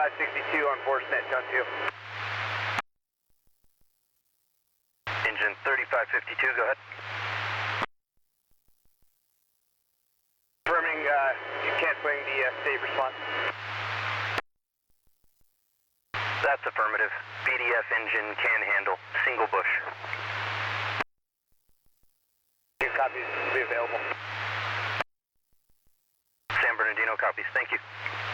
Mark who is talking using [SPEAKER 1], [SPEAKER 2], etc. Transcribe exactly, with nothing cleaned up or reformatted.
[SPEAKER 1] thirty-five sixty-two on Forcenet, John two.
[SPEAKER 2] Engine thirty-five fifty-two, go ahead.
[SPEAKER 1] Confirming, uh, you're canceling the uh, state response.
[SPEAKER 2] That's affirmative. B D F engine can handle. Single bush.
[SPEAKER 1] Your copies will be available.
[SPEAKER 2] San Bernardino copies. Thank you.